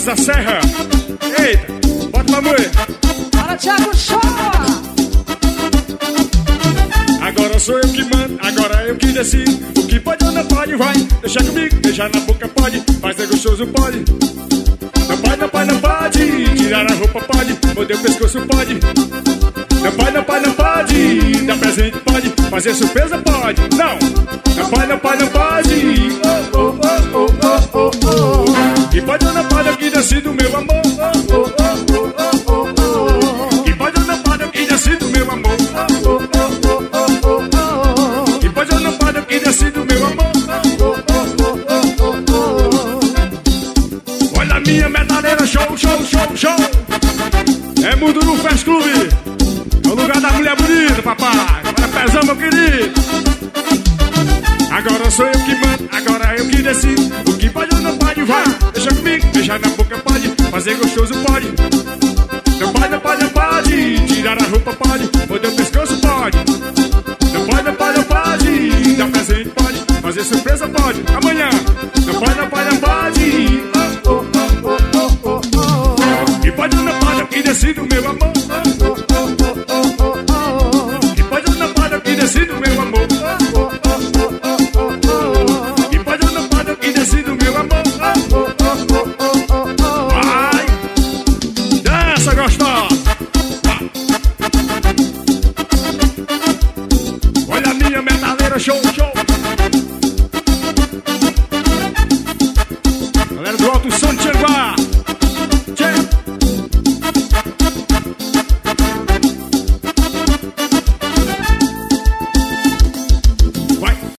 Campos da Serra. Eita, bota pra moer. Para, Thiago, chora. Agora sou eu que mando, agora eu que decido. O que pode ou não pode, vai. Deixa comigo, beijar na boca pode. Fazer gostoso pode. Não pode, não pode, não pode. Tirar a roupa pode. Morder o pescoço pode. Não pode, não pode, não pode. Dar presente pode. Fazer surpresa pode. Não. Não pode, não pode, não pode. Oh, oh, oh, oh, oh, oh, oh. Que pode ou não pode, eu que decido, meu amor. Oh, oh, oh, oh, oh, oh. Que pode ou não pode, eu que decido, meu amor. Oh, oh, oh, oh, oh, oh. Que pode ou não pode, eu que decido, meu amor. Oh, oh, oh, oh, oh, oh. Olha a minha metaleira, show, show, show, show. É mundo no Fest Club. É o lugar da mulher bonita, papai. Agora pezão, meu querido. Agora sou eu que mando, agora eu que decido. O que pode ou não pode, vai. Deixa comigo, beijar na boca pode. Fazer gostoso pode. Não pode, não pode, não pode. Tirar a roupa pode. Morder o pescoço pode. Não pode, não pode, não pode. Dar presente pode. Fazer surpresa pode. Amanhã. Não pode, não pode, não pode. Oh, oh, oh, oh, oh, oh, oh. Que pode ou não pode, eu que decido, meu amor. Oh, oh, oh, oh, oh, oh. Que pode ou não pode, eu que decido, meu amor. Oh, oh, oh, oh, oh, oh. Que pode ou não pode, eu que decido, meu amor. Oh, oh, oh, oh, oh, oh. Vai! Dança, gostosa! Vai. Olha a minha metaleira, show, show! Galera do Alto Som de Tianguá,